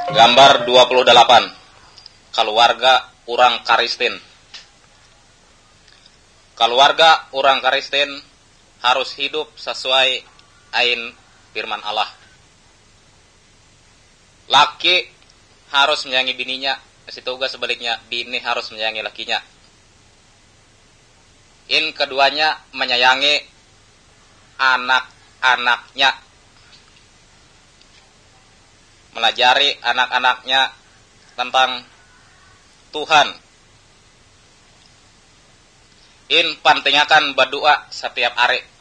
Gambar 28. Keluarga urang Karistin. Keluarga urang Karistin harus hidup sesuai ain firman Allah. Laki harus menyayangi bininya, situ juga sebaliknya, bini harus menyayangi lakinya. Keduanya menyayangi anak-anaknya, melajari anak-anaknya tentang Tuhan. Pantingakan berdoa setiap hari.